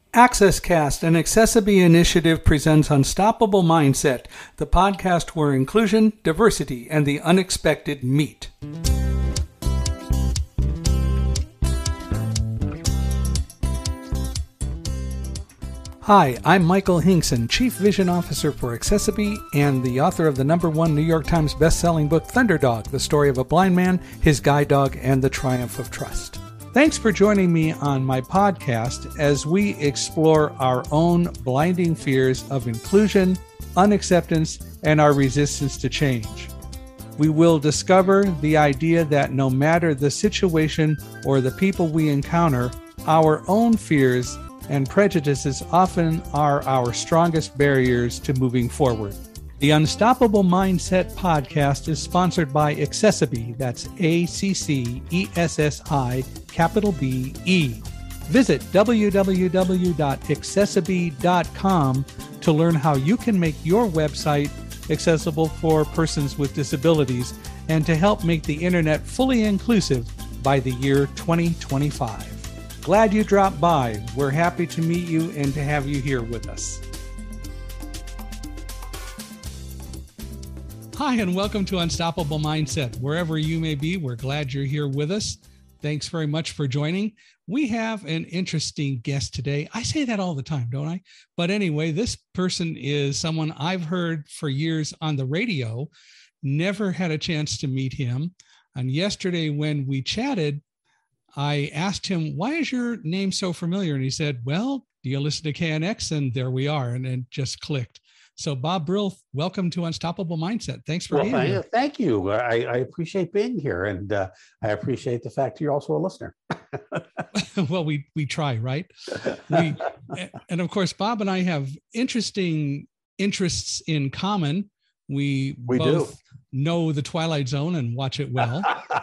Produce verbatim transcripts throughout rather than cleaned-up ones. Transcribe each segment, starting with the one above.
AccessCast, an Accessibility initiative, presents Unstoppable Mindset, the podcast where inclusion, diversity, and the unexpected meet. Hi, I'm Michael Hinkson, Chief Vision Officer for Accessibility and the author of the number one New York Times best-selling book, Thunderdog, the story of a blind man, his guide dog, and the triumph of trust. Thanks for joining me on my podcast as we explore our own blinding fears of inclusion, unacceptance, and our resistance to change. We will discover the idea that no matter the situation or the people we encounter, our own fears and prejudices often are our strongest barriers to moving forward. The Unstoppable Mindset podcast is sponsored by Accessibility, that's A C C E S S I, capital B E. Visit w w w dot accessibility dot com to learn how you can make your website accessible for persons with disabilities and to help make the internet fully inclusive by the year twenty twenty-five. Glad you dropped by. We're happy to meet you and to have you here with us. Hi, and welcome to Unstoppable Mindset. Wherever you may be, we're glad you're here with us. Thanks very much for joining. We have an interesting guest today. I say that all the time, don't I? But anyway, this person is someone I've heard for years on the radio, never had a chance to meet him. And yesterday when we chatted, I asked him, why is your name so familiar? And he said, well, do you listen to K N X? And there we are. And it just clicked. So Bob Brill, welcome to Unstoppable Mindset. Thanks for well, being thank, here. Thank you. I, I appreciate being here. And uh, I appreciate the fact you're also a listener. Well, we we try, right? We, and of course, Bob and I have interesting interests in common. We, we both do. know the Twilight Zone and watch it well.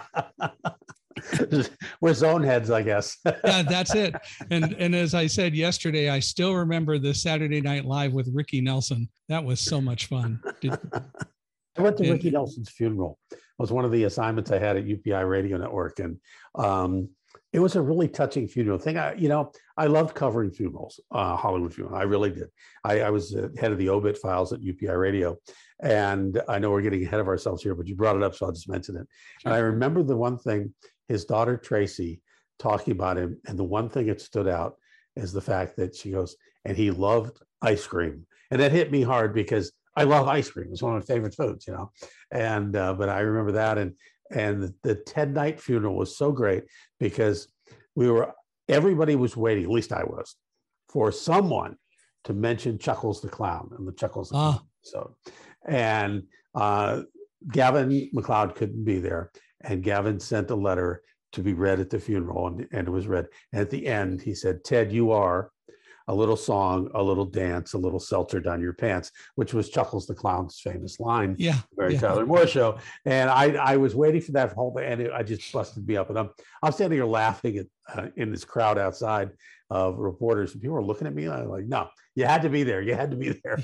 We're zone heads, I guess. Yeah, that's it. And and as I said yesterday, I still remember the Saturday Night Live with Ricky Nelson. That was so much fun. Did, I went to and, Ricky Nelson's funeral. It was one of the assignments I had at U P I Radio Network, and um, it was a really touching funeral thing. I, you know, I loved covering funerals, uh, Hollywood funerals. I really did. I, I was uh, head of the obit files at U P I Radio, and I know we're getting ahead of ourselves here, but you brought it up, so I'll just mention it. And I remember the one thing. His daughter, Tracy, talking about him. And the one thing that stood out is the fact that she goes, and he loved ice cream. And that hit me hard because I love ice cream. It's one of my favorite foods, you know. And, uh, but I remember that. And, and the, the Ted Knight funeral was so great because we were, everybody was waiting, at least I was, for someone to mention Chuckles the Clown and the Chuckles the ah. Clown. So, and uh, Gavin MacLeod couldn't be there. And Gavin sent a letter to be read at the funeral, and, and it was read. And at the end, he said, Ted, you are a little song, a little dance, a little seltzer down your pants, which was Chuckles the Clown's famous line. Yeah. Mary yeah. Tyler Moore Show. And I, I was waiting for that whole thing, and it, I just busted me up. And I'm, I'm standing here laughing at, uh, in this crowd outside of reporters, and people were looking at me. And I'm like, no, you had to be there. You had to be there.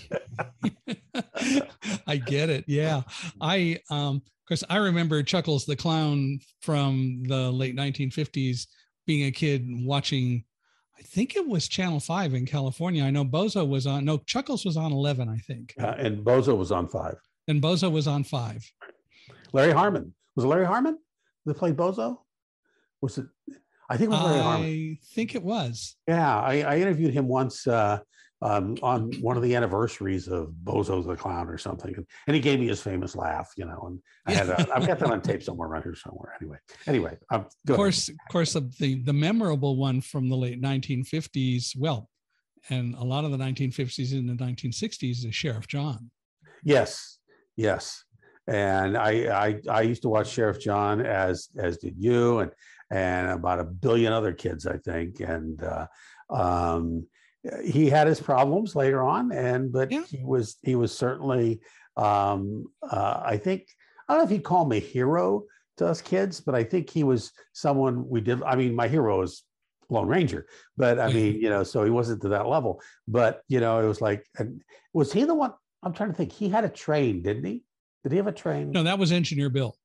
I get it. Yeah. I, um, of course, I remember Chuckles the Clown from the late nineteen fifties, being a kid and watching, I think it was Channel five in California. I know Bozo was on, no, Chuckles was on eleven, I think. Uh, and Bozo was on five. And Bozo was on five. Larry Harmon. Was it Larry Harmon that played Bozo? Was it? I think it was Larry I Harmon. I think it was. Yeah, I, I interviewed him once uh, um, on one of the anniversaries of Bozo the Clown or something, and, and he gave me his famous laugh, you know. And I had a, I've got that on tape somewhere around here somewhere. Anyway, anyway, um, of course, ahead. of course, the the memorable one from the late nineteen fifties. Well, and a lot of the nineteen fifties and the nineteen sixties is Sheriff John. Yes, yes, and I I I used to watch Sheriff John as as did you and. and about a billion other kids, I think. And uh, um, he had his problems later on, and but yeah. he was he was certainly, um, uh, I think, I don't know if he'd call him a hero to us kids, but I think he was someone we did. I mean, my hero is Lone Ranger, but I mean, you know, so he wasn't to that level. But, you know, it was like, and was he the one? I'm trying to think. He had a train, didn't he? Did he have a train? No, that was Engineer Bill.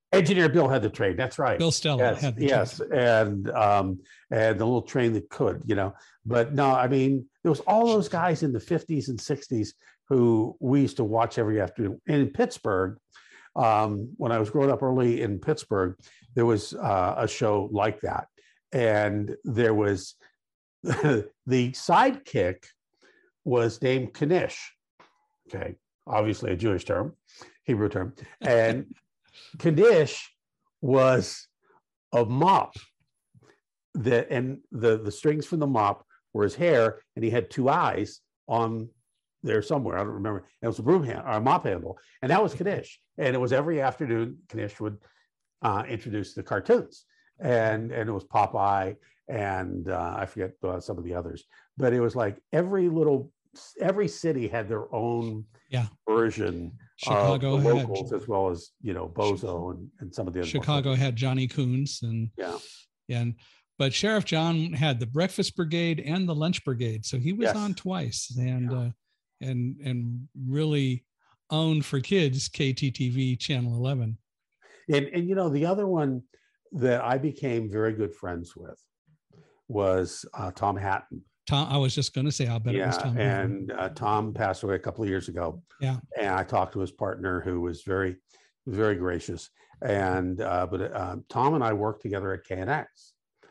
Engineer Bill had the train. That's right. Bill Stella Yes, had the yes, train. and um, and the little train that could, you know. But no, I mean, there was all those guys in the fifties and sixties who we used to watch every afternoon. And in Pittsburgh, um, when I was growing up early in Pittsburgh, there was uh, a show like that, and there was the sidekick was named Knish. Okay, obviously a Jewish term, Hebrew term, and Knish was a mop that, and the the strings from the mop were his hair, and he had two eyes on there somewhere. I don't remember. It was a broom hand or a mop handle, and that was Knish. And it was every afternoon. Knish would uh, introduce the cartoons, and and it was Popeye, and uh, I forget uh, some of the others, but it was like every little every city had their own yeah. version Chicago of the had, locals, as well as, you know, Bozo and, and some of the other Chicago ones. had Johnny Coons, and yeah, and but Sheriff John had the Breakfast Brigade and the Lunch Brigade, so he was yes. on twice, and yeah. uh, and and really owned for kids K T T V Channel eleven. And and you know, the other one that I became very good friends with was uh, Tom Hatton. Tom, I was just going to say, I'll bet yeah, it was Tom. And uh, Tom passed away a couple of years ago. Yeah, and I talked to his partner, who was very, very gracious. And uh, but uh, Tom and I worked together at K N X.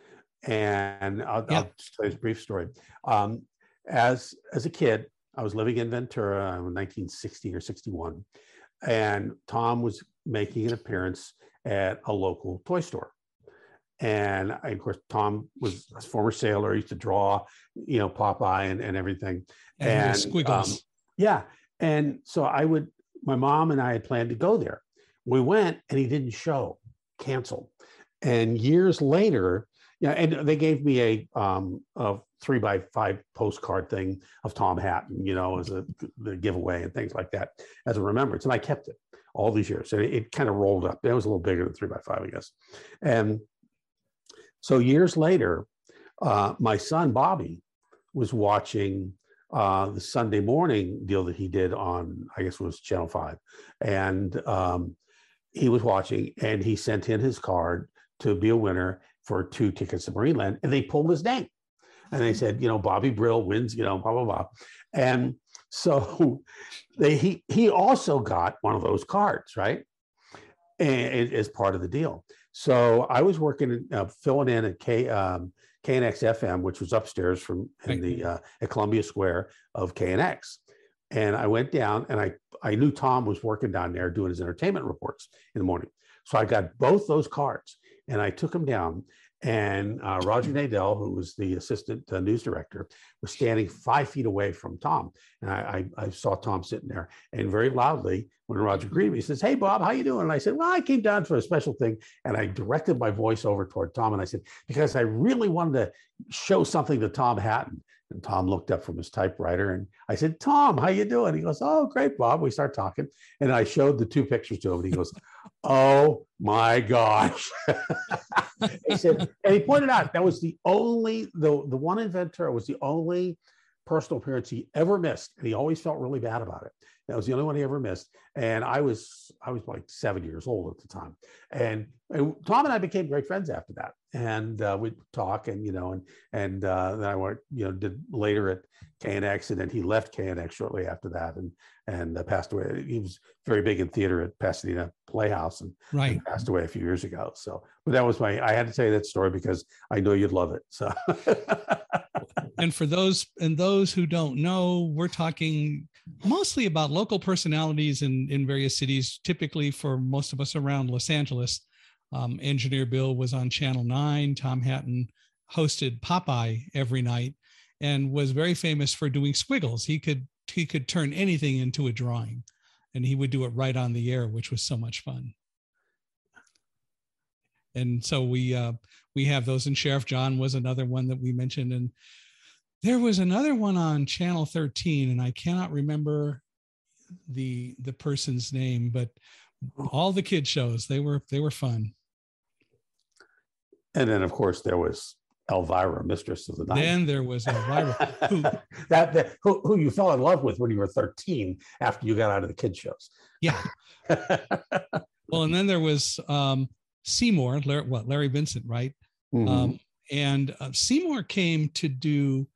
And I'll, yeah. I'll just tell you a brief story. Um, as as a kid, I was living in Ventura in nineteen sixty or sixty-one, and Tom was making an appearance at a local toy store. And I, of course, Tom was a former sailor. He used to draw, you know, Popeye and, and everything. And, and squiggles. Um, yeah. And so I would, my mom and I had planned to go there. We went and he didn't show, canceled. And years later, yeah, and they gave me a, um, a three by five postcard thing of Tom Hatton, you know, as a the giveaway and things like that as a remembrance. And I kept it all these years. And it, it kind of rolled up. It was a little bigger than three by five, I guess. And so years later, uh, my son, Bobby, was watching uh, the Sunday morning deal that he did on, I guess it was Channel five. And um, he was watching, and he sent in his card to be a winner for two tickets to Marineland, and they pulled his name. And they said, you know, Bobby Brill wins, you know, blah, blah, blah. And so they, he, he also got one of those cards, right? And as part of the deal. So I was working, uh, filling in at K, um, K N X F M, which was upstairs from in the uh, at Columbia Square of K N X. And I went down, and I, I knew Tom was working down there doing his entertainment reports in the morning. So I got both those cards, and I took them down. And uh, Roger Nadell, who was the assistant uh, news director, was standing five feet away from Tom. And I, I, I saw Tom sitting there, and very loudly, when Roger greeted me, he says, "Hey, Bob, how you doing?" And I said, "Well, I came down for a special thing." And I directed my voice over toward Tom, and I said, "Because I really wanted to show something to Tom Hatton." And Tom looked up from his typewriter, and I said, "Tom, how you doing?" He goes, "Oh, great, Bob." We start talking, and I showed the two pictures to him, and he goes, "Oh my gosh." He said, and he pointed out that was the only, the, the one in Ventura was the only personal appearance he ever missed. And he always felt really bad about it. That was the only one he ever missed. And I was, I was like seven years old at the time. And, and Tom and I became great friends after that. And uh, we'd talk, and, you know, and, and uh, then I went, you know, did later at K N X, and then he left K N X shortly after that, and, and uh, passed away. He was very big in theater at Pasadena Playhouse, and, right. and passed away a few years ago. So, but that was my, I had to tell you that story because I know you'd love it. So. And for those, and those who don't know, we're talking mostly about local personalities in, in various cities, typically for most of us around Los Angeles. Um, Engineer Bill was on Channel nine. Tom Hatton hosted Popeye every night and was very famous for doing squiggles. He could, he could turn anything into a drawing, and he would do it right on the air, which was so much fun. And so we, uh, we have those, and Sheriff John was another one that we mentioned. And there was another one on Channel thirteen, and I cannot remember the, the person's name, but all the kid shows, they were, they were fun. And then, of course, there was Elvira, Mistress of the Night. Then there was Elvira, who, that, that who, who you fell in love with when you were thirteen after you got out of the kid shows. Yeah. Well, and then there was um, Seymour, Larry, what, Larry Vincent, right? Mm-hmm. Um, and uh, Seymour came to do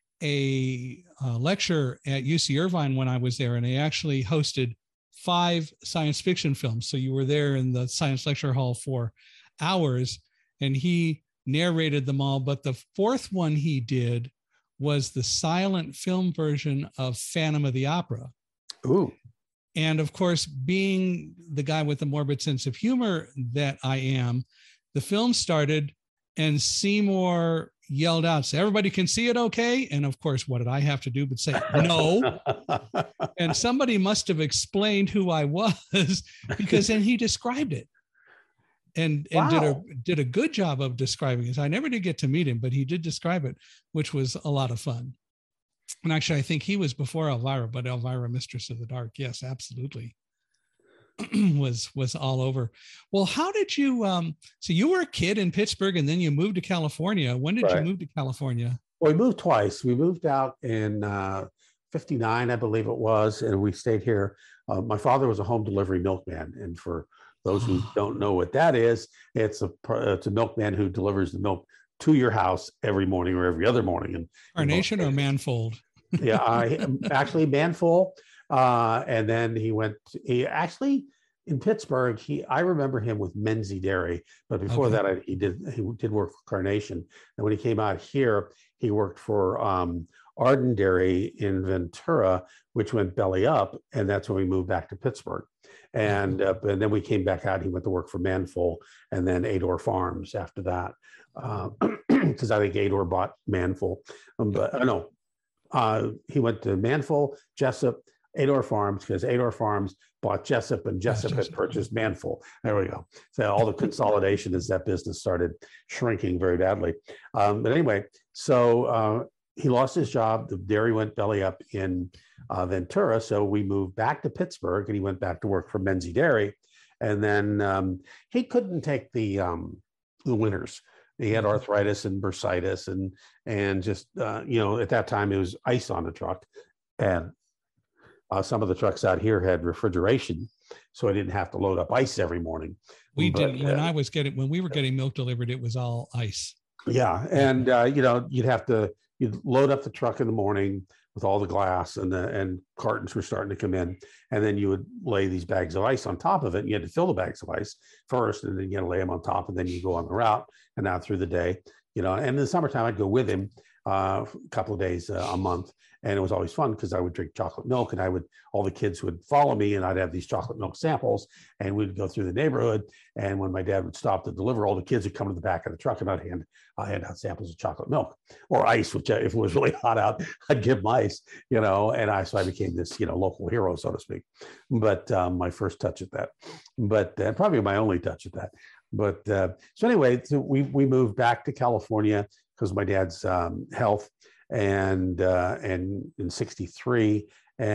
a uh, lecture at U C Irvine when I was there, and they actually hosted five science fiction films. So you were there in the science lecture hall for hours, and he narrated them all. But the fourth one he did was the silent film version of Phantom of the Opera. Ooh. And of course, being the guy with the morbid sense of humor that I am, the film started and Seymour yelled out, so everybody can see it okay? And of course, what did I have to do but say no? And somebody must have explained who I was, because then he described it. And, and wow. did a did a good job of describing it. I never did get to meet him, but he did describe it, which was a lot of fun. And actually, I think he was before Elvira, but Elvira, Mistress of the Dark, yes, absolutely, was was all over. Well, how did you? Um, so you were a kid in Pittsburgh, and then you moved to California. When did right. you move to California? Well, we moved twice. We moved out in uh, fifty-nine, I believe it was, and we stayed here. Uh, my father was a home delivery milkman, and for those who don't know what that is, it's a it's a milkman who delivers the milk to your house every morning or every other morning. And Carnation or Manfold? Yeah, I actually Manfold, uh, and then he went. He actually in Pittsburgh. He I remember him with Menzie Dairy, but before okay. that, I, he did he did work for Carnation. And when he came out here, he worked for um, Arden Dairy in Ventura, which went belly up, and that's when we moved back to Pittsburgh. And, uh, and then we came back out. He went to work for Manfold and then Ador Farms after that, because uh, I think Ador bought Manfold. Um, but uh, no, uh, he went to Manfold, Jessup, Ador Farms, because Ador Farms bought Jessup, and Jessup yeah, had purchased Manfold. There we go. So all the consolidation as that business started shrinking very badly. Um, but anyway, so uh, he lost his job. The dairy went belly up in uh, Ventura. So we moved back to Pittsburgh, and he went back to work for Menzie Dairy. And then um, he couldn't take the um, the winters. He had arthritis and bursitis, and and just uh, you know, at that time it was ice on the truck, and uh, some of the trucks out here had refrigeration, so I didn't have to load up ice every morning. We but, did when uh, I was getting when we were getting milk delivered. It was all ice. Yeah, and uh, you know, you'd have to you'd load up the truck in the morning with all the glass, and the and cartons were starting to come in, and then you would lay these bags of ice on top of it, and you had to fill the bags of ice first, and then you had to lay them on top, and then you go on the route and out through the day, you know. And in the summertime, I'd go with him uh, a couple of days uh, a month, and it was always fun because I would drink chocolate milk, and I would all the kids would follow me, and I'd have these chocolate milk samples, and we'd go through the neighborhood. And when my dad would stop to deliver, all the kids would come to the back of the truck, and I'd hand I hand out samples of chocolate milk or ice, which if it was really hot out, I'd give them ice, you know. And I so I became this, you know, local hero, so to speak. But um, my first touch at that, but uh, probably my only touch at that. But uh, so anyway, so we we moved back to California because of my dad's um, health, and uh, and in sixty-three,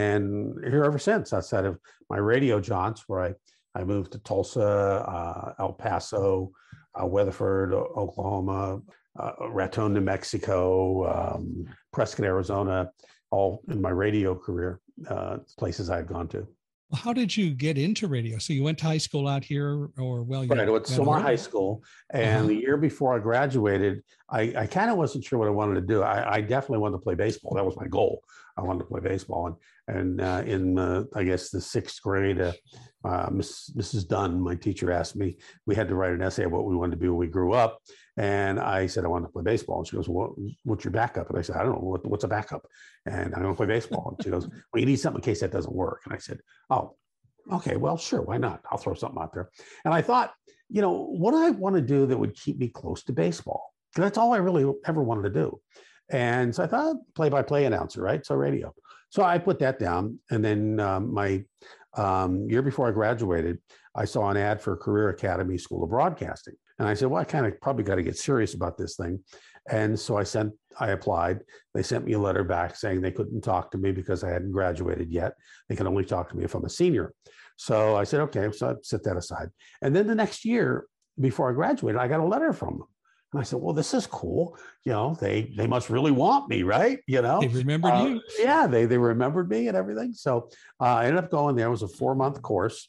and here ever since. Outside of my radio jaunts, where I I moved to Tulsa, uh, El Paso, uh, Weatherford, Oklahoma, uh, Raton, New Mexico, um, Prescott, Arizona, all in my radio career, uh, places I've gone to. How did you get into radio? So you went to high school out here, or well, you right? I went to Silmar High School, and uh-huh. the year before I graduated, I, I kind of wasn't sure what I wanted to do. I, I definitely wanted to play baseball. That was my goal. I wanted to play baseball, and and uh, in uh, I guess the sixth grade, uh, uh, Miss, Missus Dunn, my teacher, asked me. We had to write an essay of what we wanted to be when we grew up, and I said I wanted to play baseball. And she goes, "Well, what's your backup?" And I said, "I don't know. What, what's a backup?" And I'm going to play baseball. And she goes, "Well, you need something in case that doesn't work." And I said, "Oh, okay, well, sure, why not? I'll throw something out there." And I thought, you know, what do I want to do that would keep me close to baseball? Because that's all I really ever wanted to do. And so I thought, play-by-play announcer, right? So radio. So I put that down. And then um, my um, year before I graduated, I saw an ad for Career Academy School of Broadcasting. And I said, well, I kind of probably got to get serious about this thing. And so I sent, I applied. They sent me a letter back saying they couldn't talk to me because I hadn't graduated yet. They can only talk to me if I'm a senior. So I said, okay, so I set that aside. And then the next year, before I graduated, I got a letter from them. And I said, well, this is cool. You know, they they must really want me, right? You know, they remembered uh, you. Yeah, they they remembered me and everything. So uh, I ended up going there. It was a four month course.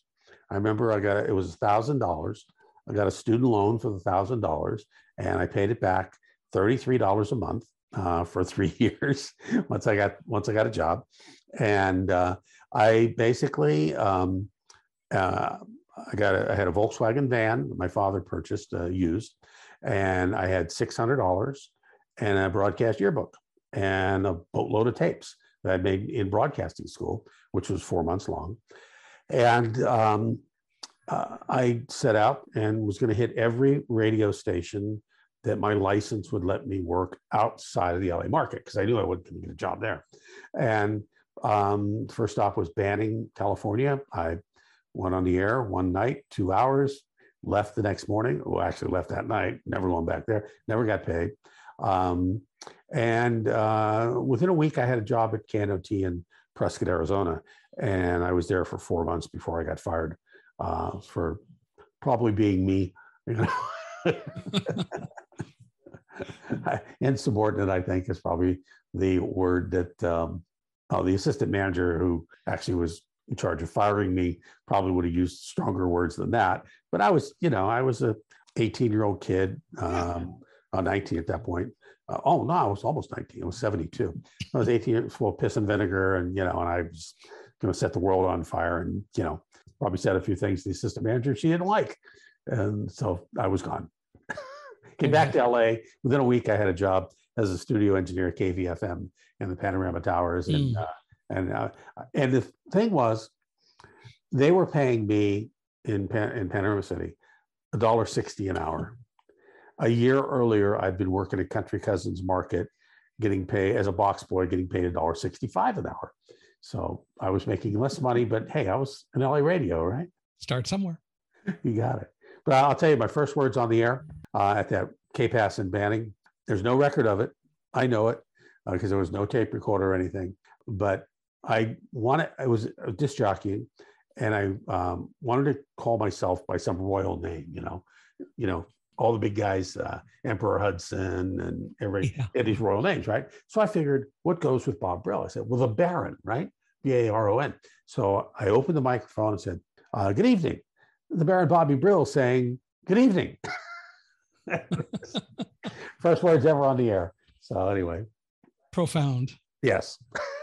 I remember I got, it was a thousand dollars. I got a student loan for the thousand dollars and I paid it back thirty-three dollars a month uh, for three years once I got, once I got a job. And uh, I basically, um, uh, I got, a, I had a Volkswagen van that my father purchased uh, used, and I had six hundred dollars and a broadcast yearbook and a boatload of tapes that I made in broadcasting school, which was four months long. And um, uh, I set out and was going to hit every radio station that my license would let me work outside of the L A market, because I knew I wouldn't get a job there. And um, first stop was Banning, California. I went on the air one night, two hours, left the next morning. Well, actually left that night, never going back there, never got paid. Um, and uh, within a week, I had a job at K N O T in Prescott, Arizona. And I was there for four months before I got fired uh, for probably being me, you know. Insubordinate, I think, is probably the word that um, oh, the assistant manager who actually was in charge of firing me probably would have used stronger words than that. But I was, you know, I was a eighteen year old kid, um, uh, nineteen at that point. Uh, oh no, I was almost nineteen. I was seventy-two. I was eighteen, full of piss and vinegar, and you know, and I was going to set the world on fire, and you know, probably said a few things to the assistant manager she didn't like, and so I was gone. Came back to L A. Within a week, I had a job as a studio engineer at K V F M in the Panorama Towers, and mm. uh, and uh, and the thing was, they were paying me in Pan- in Panorama City a dollar sixty an hour. A year earlier, I'd been working at Country Cousins Market, getting paid as a box boy, getting paid a dollar sixty-five an hour. So I was making less money, but hey, I was in L A radio, right? Start somewhere. You got it. But I'll tell you, my first words on the air uh, at that K-Pass in Banning, there's no record of it. I know it because uh, there was no tape recorder or anything. But I wanted, I was a disc jockey, and I um, wanted to call myself by some royal name, you know, you know, all the big guys, uh, Emperor Hudson and everybody yeah. had these royal names, right? So I figured, what goes with Bob Brill? I said, well, the Baron, right? B A R O N. So I opened the microphone and said, uh, good evening. The Baron Bobby Brill saying, good evening. First words ever on the air. So anyway. Profound. Yes.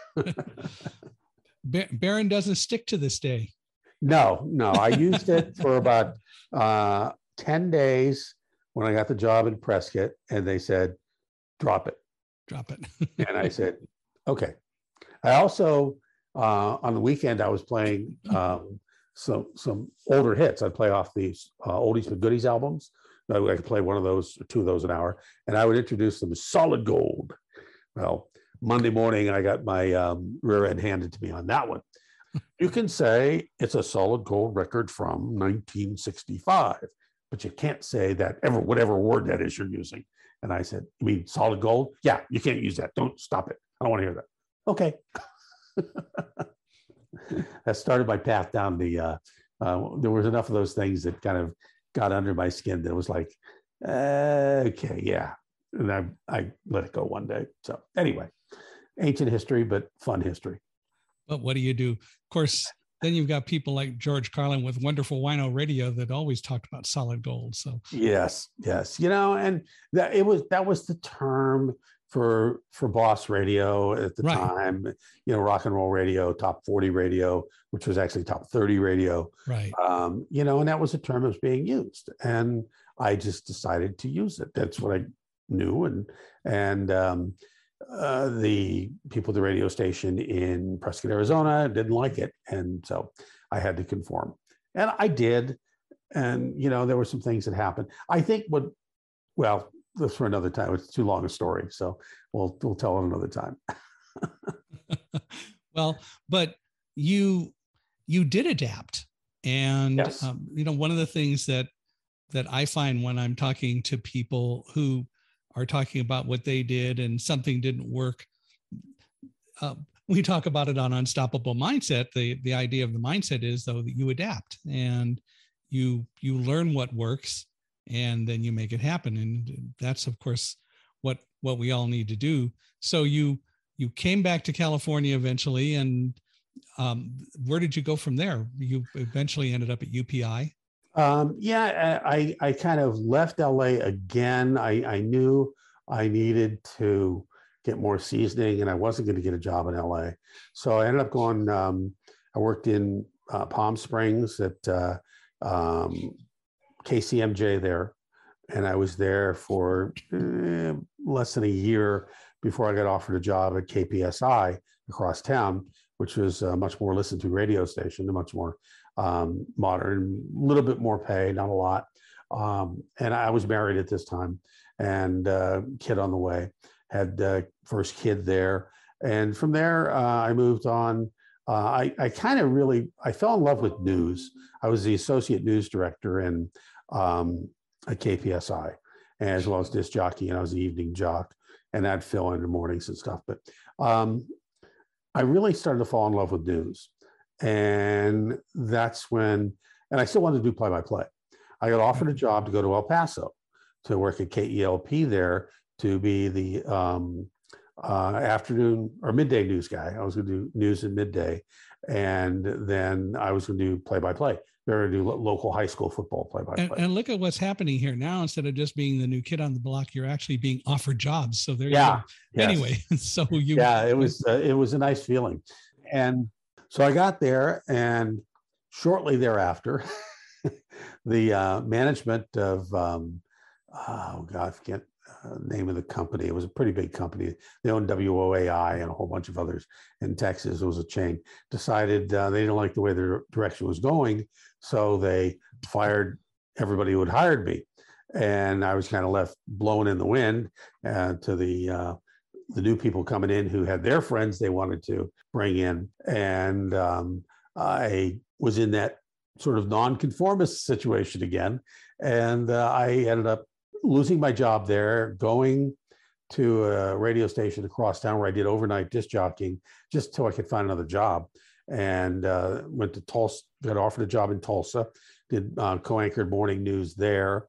Baron doesn't stick to this day. No, no. I used it for about uh, ten days when I got the job in Prescott, and they said, drop it. Drop it. And I said, okay. I also, uh, on the weekend, I was playing um, some some older hits. I'd play off these uh, oldies but goodies albums. I could play one of those, or two of those an hour, and I would introduce them as Solid Gold. Well, Monday morning, I got my um, rear end handed to me on that one. You can say it's a Solid Gold record from nineteen sixty-five, but you can't say that ever, whatever word that is you're using. And I said, you mean Solid Gold? Yeah, you can't use that. Don't stop it. I don't want to hear that. Okay. That started my path down the, uh, uh, there was enough of those things that kind of got under my skin that it was like, uh, okay, yeah. And I, I let it go one day. So anyway, ancient history, but fun history. But what do you do? Of course, then you've got people like George Carlin with Wonderful Wino Radio that always talked about solid gold. So yes, yes, you know, and that it was that was the term for for boss radio at the right. time. You know, rock and roll radio, top forty radio, which was actually top thirty radio. Right. Um, you know, and that was a term that was being used, and I just decided to use it. That's what I knew, and and um, uh, the people at the radio station in Prescott, Arizona, didn't like it, and so I had to conform, and I did. And you know, there were some things that happened. I think what, well, that's for another time. It's too long a story, so we'll we'll tell it another time. Well, but you you did adapt, and yes. um, you know, one of the things that that I find when I'm talking to people who are talking about what they did and something didn't work, uh, we talk about it on Unstoppable Mindset. The the idea of the mindset is, though, that you adapt and you you learn what works, and then you make it happen. And that's, of course, what what we all need to do. So you you came back to California eventually, and Um, where did you go from there? You eventually ended up at U P I. Um, yeah, I, I kind of left L A again. I, I knew I needed to get more seasoning, and I wasn't going to get a job in L A. So I ended up going, um, I worked in uh, Palm Springs at uh, um, K C M J there. And I was there for eh, less than a year before I got offered a job at K P S I across town, which was a much more listened to radio station, a much more um, modern, a little bit more pay, not a lot. Um, and I was married at this time, and uh, kid on the way, had uh, first kid there. And from there, uh, I moved on. Uh, I, I kind of really, I fell in love with news. I was the associate news director in um, at K P S I, as well as disc jockey, and I was the evening jock, and I'd fill in the mornings and stuff. But um, I really started to fall in love with news. And that's when, and I still wanted to do play-by-play. I got offered a job to go to El Paso to work at K E L P there to be the um, uh, afternoon or midday news guy. I was going to do news at midday, and then I was going to do play-by-play. They're going to do lo- local high school football play-by-play. And, and look at what's happening here now. Instead of just being the new kid on the block, you're actually being offered jobs. So there yeah, you go. Yes. Anyway, so you. Yeah, it was uh, it was a nice feeling, and so I got there, and shortly thereafter, the uh, management of um, oh god, I forget uh, the name of the company. It was a pretty big company. They owned W O A I and a whole bunch of others in Texas. It was a chain. Decided uh, they didn't like the way their direction was going, so they fired everybody who had hired me, and I was kind of left blowing in the wind uh, to the uh, the new people coming in who had their friends they wanted to bring in, and um, I was in that sort of nonconformist situation again, and uh, I ended up losing my job there, going to a radio station across town where I did overnight disc jockeying just till I could find another job, and uh, went to Tulsa, got offered a job in Tulsa, did uh, co-anchored morning news there,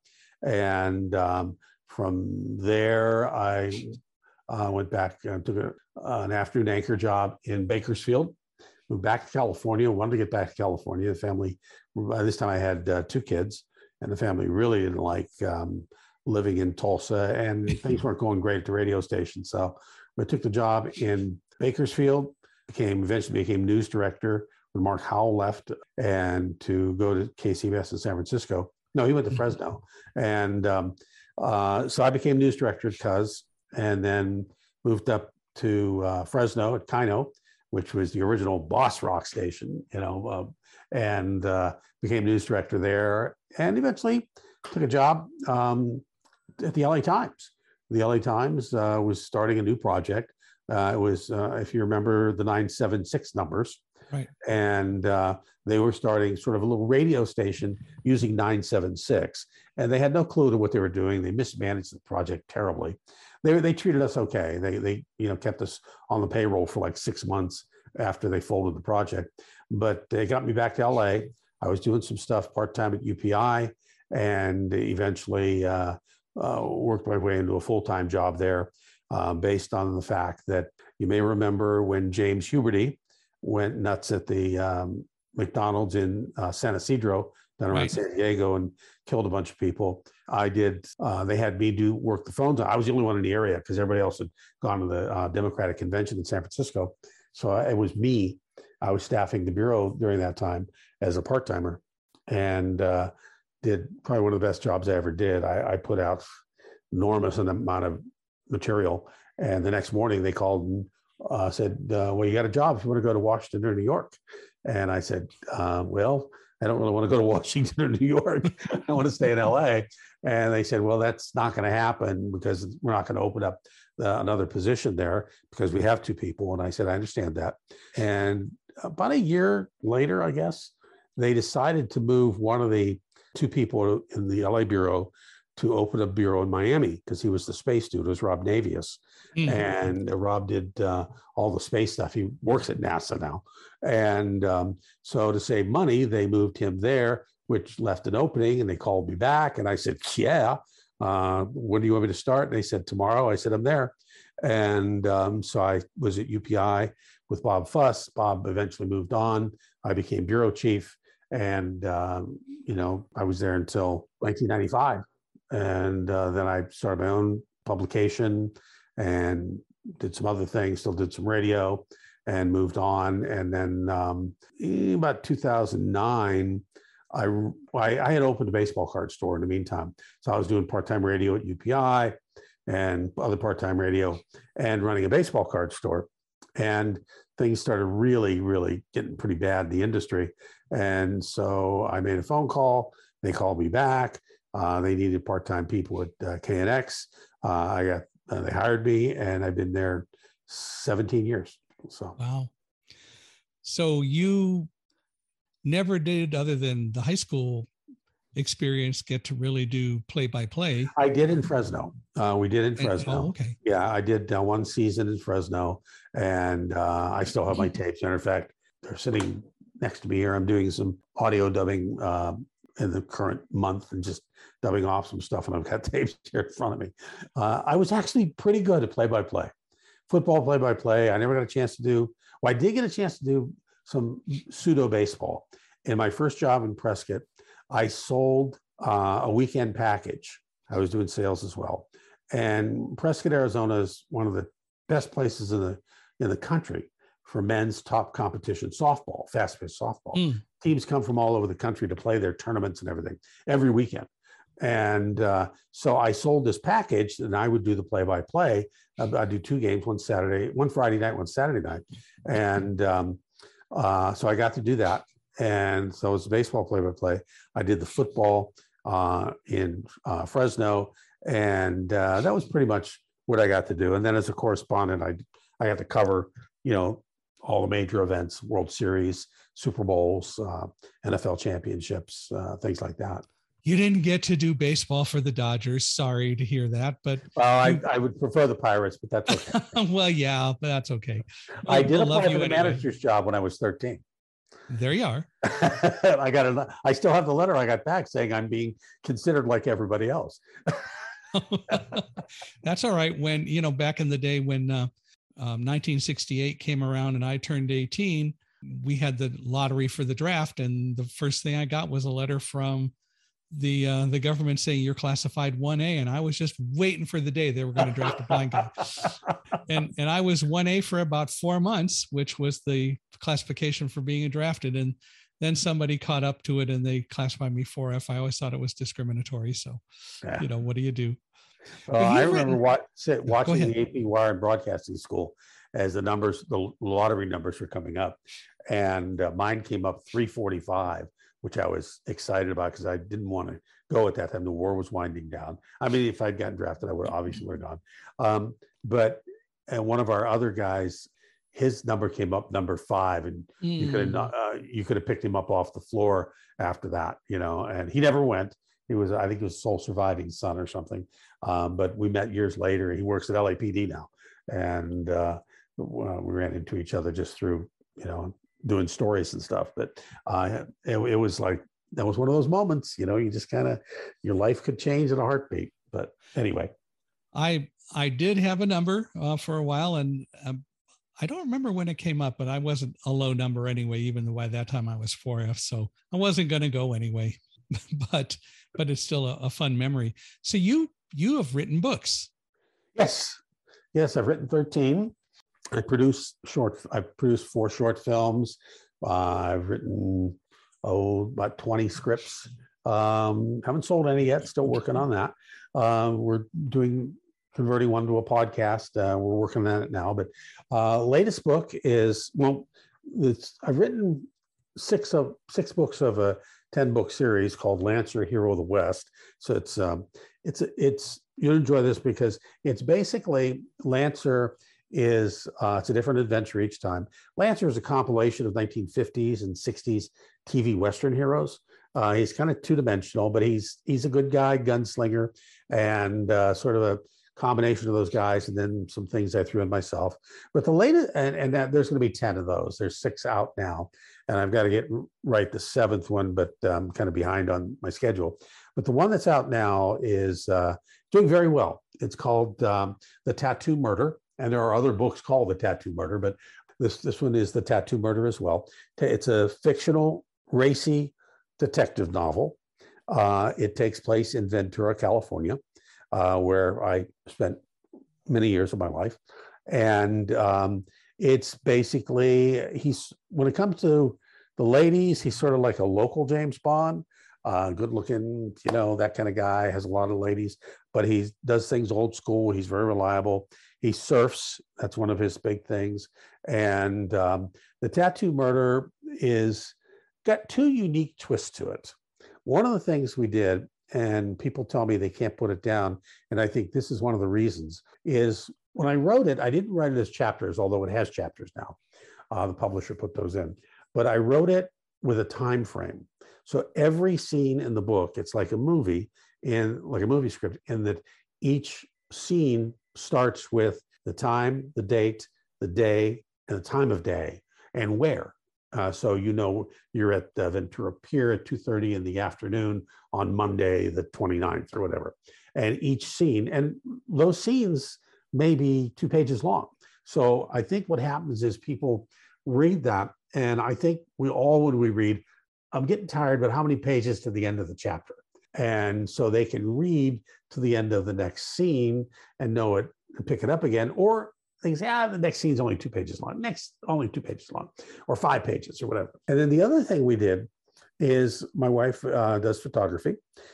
and um, from there I uh, went back, uh, took a, uh, an afternoon anchor job in Bakersfield, moved back to California, wanted to get back to California. The family, by this time I had uh, two kids, and the family really didn't like um, living in Tulsa, and things weren't going great at the radio station. So I took the job in Bakersfield, became eventually became news director when Mark Howell left, and to go to K C B S in San Francisco. No, he went to Fresno. And um, uh, so I became news director at Cuz, and then moved up to uh, Fresno at Kino, which was the original Boss Rock station, you know, uh, and uh, became news director there, and eventually took a job um, at the L A Times. The L A Times uh, was starting a new project. Uh, it was, uh, if you remember, the nine seven six numbers. Right. And uh, they were starting sort of a little radio station using nine seven six. And they had no clue to what they were doing. They mismanaged the project terribly. They they treated us okay. They they you know kept us on the payroll for like six months after they folded the project. But they got me back to L A. I was doing some stuff part-time at U P I, and eventually uh, uh, worked my way into a full-time job there, uh, based on the fact that you may remember when James Huberty went nuts at the um, McDonald's in uh, San Ysidro down around right. San Diego and killed a bunch of people. I did, uh, they had me do work the phones. I was the only one in the area because everybody else had gone to the uh, Democratic Convention in San Francisco. So it was me. I was staffing the Bureau during that time as a part-timer, and uh, did probably one of the best jobs I ever did. I, I put out enormous amount of material, and the next morning they called and uh, said, uh, well, you got a job if you want to go to Washington or New York. And I said, uh, well, I don't really want to go to Washington or New York. I want to stay in L A. And they said, well, that's not going to happen because we're not going to open up uh, another position there because we have two people. And I said, I understand that. And about a year later, I guess, they decided to move one of the two people in the L A Bureau to open a bureau in Miami because he was the space dude. It was Rob Navius. Mm-hmm. And uh, Rob did uh, all the space stuff. He works at NASA now. And um, so to save money, they moved him there, which left an opening, and they called me back. And I said, yeah, uh, when do you want me to start? And they said, tomorrow. I said, I'm there. And um, so I was at U P I with Bob Fuss. Bob eventually moved on. I became bureau chief. And, um, you know, I was there until nineteen ninety-five. And uh, then I started my own publication and did some other things, still did some radio and moved on. And then um, in about two thousand nine, I, I, I had opened a baseball card store in the meantime. So I was doing part-time radio at U P I and other part-time radio and running a baseball card store. And things started really, really getting pretty bad in the industry. And so I made a phone call. They called me back. Uh, they needed part-time people at uh, K N X. Uh, I got, uh, they hired me, and I've been there seventeen years. So wow. So you never did, other than the high school experience, get to really do play-by-play? I did in Fresno. Uh, we did in Fresno. And, oh, okay. Yeah, I did uh, one season in Fresno, and uh, I still have my tapes. Matter of fact, they're sitting next to me here. I'm doing some audio dubbing uh, in the current month and just dubbing off some stuff, and I've got tapes here in front of me. Uh, I was actually pretty good at play-by-play. Football play-by-play, I never got a chance to do. Well, I did get a chance to do some pseudo baseball. In my first job in Prescott, I sold uh, a weekend package. I was doing sales as well. And Prescott, Arizona is one of the best places in the in the country for men's top competition softball, fast-pitch softball. Mm. Teams come from all over the country to play their tournaments and everything every weekend. And uh, so I sold this package, and I would do the play-by-play. I'd do two games, one Saturday, one Friday night, one Saturday night. And um, uh, so I got to do that. And so it was baseball play-by-play. I did the football uh, in uh, Fresno, and uh, that was pretty much what I got to do. And then as a correspondent, I I got to cover, you know, all the major events, World Series, Super Bowls, uh, N F L championships, uh, things like that. You didn't get to do baseball for the Dodgers. Sorry to hear that, but well, I, I would prefer the Pirates, but that's okay. Well, yeah, but that's okay. Well, I did apply for the anyway. manager's job when I was thirteen. There you are. I got a, I still have the letter I got back saying I'm being considered like everybody else. That's all right. When, you know, back in the day when uh, um, nineteen sixty-eight came around and I turned eighteen, we had the lottery for the draft. And the first thing I got was a letter from the uh, the government saying you're classified one A, and I was just waiting for the day they were going to draft a blind guy. And and I was one A for about four months, which was the classification for being drafted. And then somebody caught up to it and they classified me four F. I always thought it was discriminatory. So, yeah. You know, what do you do? Well, I remember what, sit, watching the A P Wire in broadcasting school as the numbers, the lottery numbers were coming up, and uh, mine came up three forty-five. Which I was excited about because I didn't want to go at that time. The war was winding down. I mean, if I'd gotten drafted, I would obviously would have gone. Um, but and one of our other guys, his number came up number five, and mm. you could have uh, you could have picked him up off the floor after that, you know. And he never went. He was, I think, he was sole surviving son or something. Um, but we met years later. He works at L A P D now, and uh, we ran into each other just through, you know, doing stories and stuff. But uh, it, it was like, that was one of those moments, you know, you just kind of, your life could change in a heartbeat. But anyway. I, I did have a number uh, for a while, and um, I don't remember when it came up, but I wasn't a low number anyway, even though by that time I was four F. So I wasn't going to go anyway, but, but it's still a, a fun memory. So you, you have written books. Yes. Yes. I've written thirteen. I produce short. I've produced four short films. Uh, I've written oh about twenty scripts. Um, haven't sold any yet. Still working on that. Uh, we're doing converting one to a podcast. Uh, we're working on it now. But uh, latest book is well. It's, I've written six of six books of a ten book series called Lancer, Hero of the West. So it's um, it's it's you'll enjoy this because it's basically Lancer. Is uh, it's a different adventure each time. Lancer is a compilation of nineteen fifties and sixties T V Western heroes. Uh, he's kind of two-dimensional, but he's he's a good guy, gunslinger, and uh, sort of a combination of those guys, and then some things I threw in myself. But the latest, and, and that, there's going to be ten of those. There's six out now, and I've got to get right the seventh one, but I'm kind of behind on my schedule. But the one that's out now is uh, doing very well. It's called um, The Tattoo Murder. and there are other books called The Tattoo Murder, but this this one is The Tattoo Murder as well. It's a fictional, racy detective novel. Uh, it takes place in Ventura, California, uh, where I spent many years of my life. And um, it's basically, he's, when it comes to the ladies, he's sort of like a local James Bond, uh, good looking, you know, that kind of guy, has a lot of ladies, but he does things old school. He's very reliable. He surfs. That's one of his big things. And um, The Tattoo Murder is got two unique twists to it. One of the things we did, and people tell me they can't put it down, and I think this is one of the reasons, is when I wrote it, I didn't write it as chapters, although it has chapters now. Uh, the publisher put those in. But I wrote it with a time frame. So every scene in the book, it's like a movie, in like a movie script, in that each scene starts with the time, the date, the day, and the time of day, and where. Uh, so you know you're at the Ventura Pier at two thirty in the afternoon on Monday, the twenty-ninth or whatever. And each scene, and those scenes may be two pages long. So I think what happens is people read that, and I think we all, when we read, I'm getting tired, but how many pages to the end of the chapter? And so they can read to the end of the next scene and know it and pick it up again, or they say, ah, the next scene's only two pages long, next only two pages long, or five pages or whatever. And then the other thing we did is my wife uh, does photography,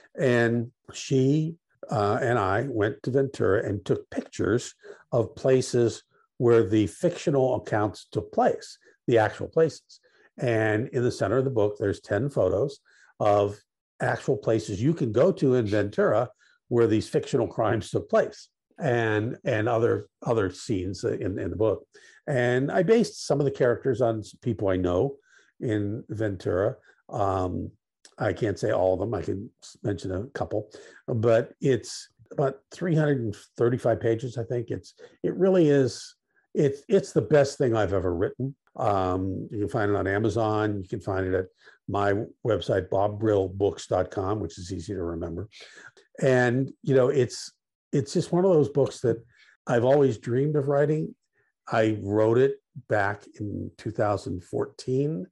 and she uh, and I went to Ventura and took pictures of places where the fictional accounts took place, the actual places. And in the center of the book, there's ten photos of actual places you can go to in Ventura where these fictional crimes took place, and and other other scenes in, in the book. And I based some of the characters on people I know in Ventura. Um, I can't say all of them. I can mention a couple, but it's about three hundred thirty-five pages, I think. It's it really is. It's it's the best thing I've ever written. Um, you can find it on Amazon. You can find it at my website, bob brill books dot com, which is easy to remember. And you know, it's it's just one of those books that I've always dreamed of writing. I wrote it back in two thousand fourteen,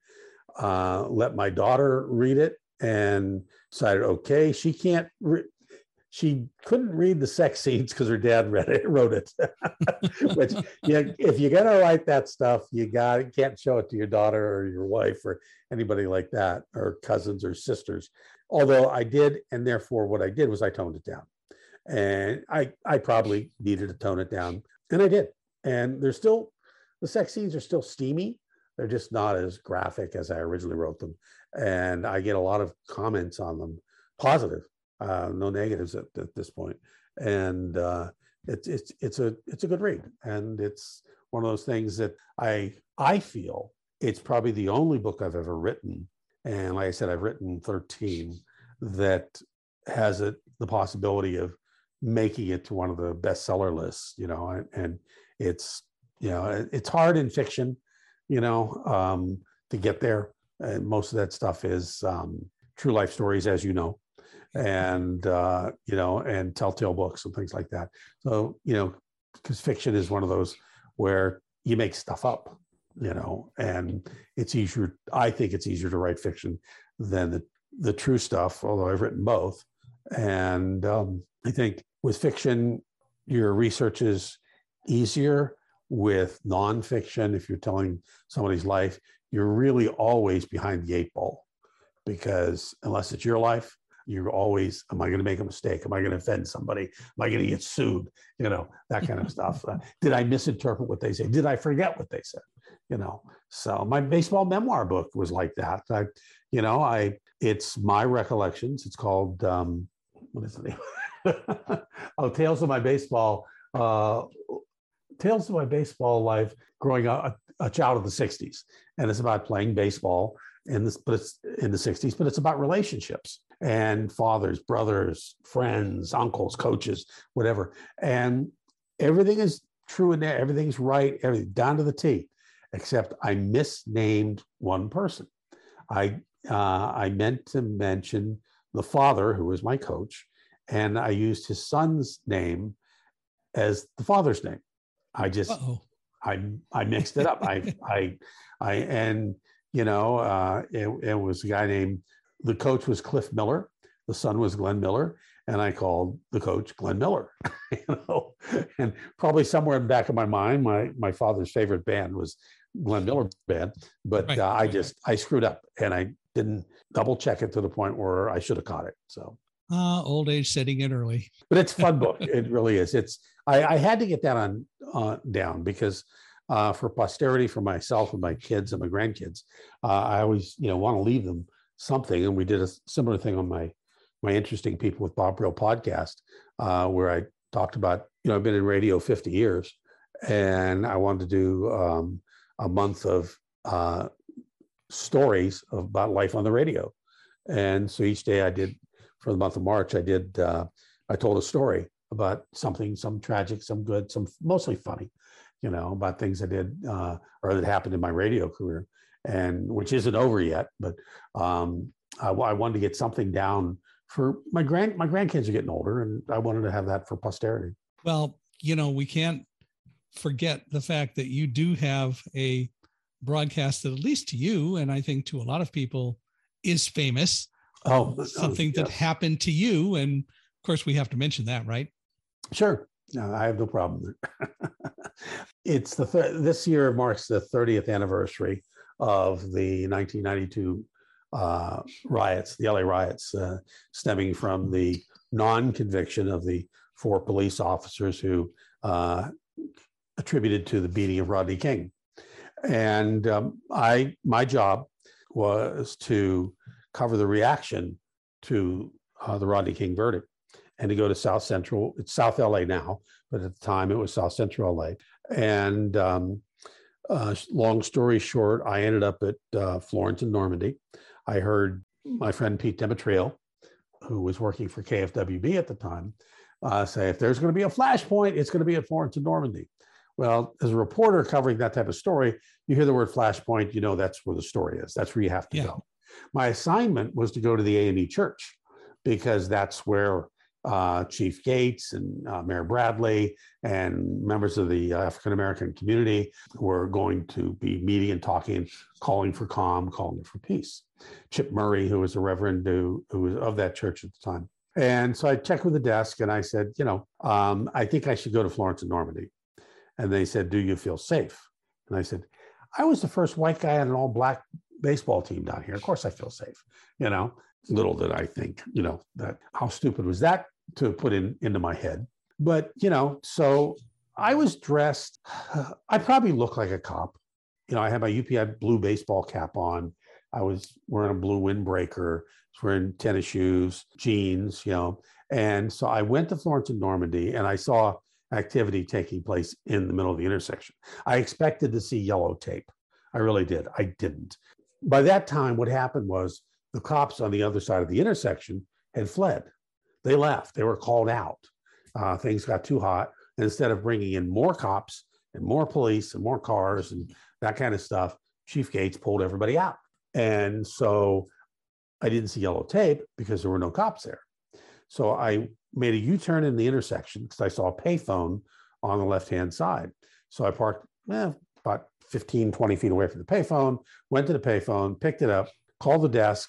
uh, let my daughter read it, and decided, okay, she can't, re- she couldn't read the sex scenes because her dad read it, wrote it. Which, yeah, if you're gonna write that stuff, you got can't show it to your daughter or your wife or anybody like that, or cousins or sisters. Although I did, and therefore what I did was I toned it down. And I, I probably needed to tone it down, and I did. And they're still, the sex scenes are still steamy. They're just not as graphic as I originally wrote them. And I get a lot of comments on them, positive, uh, no negatives at, at this point. And uh, it's it's it's a it's a good read, and it's one of those things that I I feel it's probably the only book I've ever written. And like I said, I've written thirteen that has a, the possibility of making it to one of the bestseller lists, you know, and, and it's, you know, it's hard in fiction, you know, um, to get there. And most of that stuff is um, true life stories, as you know, and, uh, you know, and telltale books and things like that. So, you know, because fiction is one of those where you make stuff up, you know, and it's easier, I think it's easier to write fiction than the, the true stuff, although I've written both. And um, I think with fiction, your research is easier. With nonfiction, if you're telling somebody's life, you're really always behind the eight ball, because unless it's your life, you're always, am I going to make a mistake? Am I going to offend somebody? Am I going to get sued? You know, that kind of stuff. Uh, did I misinterpret what they say? Did I forget what they said? You know, so my baseball memoir book was like that. I, you know, I, it's my recollections. It's called, um, what is the name? Oh, Tales of My Baseball, uh, Tales of My Baseball Life growing up, a, a child of the sixties. And it's about playing baseball in this, but it's in the sixties, but it's about relationships and fathers, brothers, friends, uncles, coaches, whatever. And everything is true in there. Everything's right, everything down to the T, except I misnamed one person. I, uh, I meant to mention the father, who was my coach, and I used his son's name as the father's name. I just, Uh-oh. I, I mixed it up. I, I, I, and, you know, uh, it, it was a guy named, the coach was Cliff Miller. The son was Glenn Miller. And I called the coach Glenn Miller, you know, and probably somewhere in the back of my mind, my, my father's favorite band was Glenn Miller Band, but Right. uh, I just, I screwed up and I didn't double check it to the point where I should have caught it. So. Uh, old age setting it early. But it's a fun book. It really is. It's, I, I had to get that on uh, down because uh, for posterity, for myself and my kids and my grandkids, uh, I always, you know, want to leave them something. And we did a similar thing on my, my Interesting People with Bob Brill podcast, uh, where I talked about, you know, I've been in radio fifty years and I wanted to do um, a month of uh, stories about life on the radio. And so each day I did, for the month of March, I did, uh, I told a story about something, some tragic, some good, some mostly funny, you know, about things I did uh, or that happened in my radio career, and which isn't over yet, but um, I, I wanted to get something down for my grand, my grandkids are getting older, and I wanted to have that for posterity. Well, you know, we can't forget the fact that you do have a broadcast that, at least to you, and I think to a lot of people, is famous. Oh, something oh, that yes. happened to you. And of course, we have to mention that, right? Sure. No, I have no problem. It's the th- this year marks the thirtieth anniversary of the nineteen ninety-two uh, riots, the L A riots, uh, stemming from the non-conviction of the four police officers who uh, attributed to the beating of Rodney King. And um, I, my job was to cover the reaction to uh, the Rodney King verdict, and to go to South Central. It's South L A now, but at the time it was South Central L A. And um, uh, long story short, I ended up at uh, Florence and Normandy. I heard my friend Pete Demetriel, who was working for K F W B at the time, uh, say, if there's going to be a flashpoint, it's going to be at Florence and Normandy. Well, as a reporter covering that type of story, you hear the word flashpoint, you know that's where the story is. That's where you have to Yeah. go. My assignment was to go to the A and E Church, because that's where uh, Chief Gates and uh, Mayor Bradley and members of the African-American community were going to be meeting and talking, calling for calm, calling for peace. Chip Murray, who was a reverend who, who was of that church at the time. And so I checked with the desk and I said, you know, um, I think I should go to Florence and Normandy. And they said, do you feel safe? And I said, I was the first white guy on an all black baseball team down here. Of course I feel safe. You know, little did I think, you know, that how stupid was that to put in into my head. But, you know, so I was dressed, I probably look like a cop. You know, I had my U P I blue baseball cap on. I was wearing a blue windbreaker, was wearing tennis shoes, jeans, you know. And so I went to Florence and Normandy and I saw activity taking place in the middle of the intersection. I expected to see yellow tape. I really did. I didn't. By that time, what happened was the cops on the other side of the intersection had fled. They left. They were called out. Uh, things got too hot. And instead of bringing in more cops and more police and more cars and that kind of stuff, Chief Gates pulled everybody out. And so I didn't see yellow tape because there were no cops there. So I made a U-turn in the intersection because I saw a payphone on the left-hand side. So I parked eh, about fifteen, twenty feet away from the payphone, went to the payphone, picked it up, called the desk,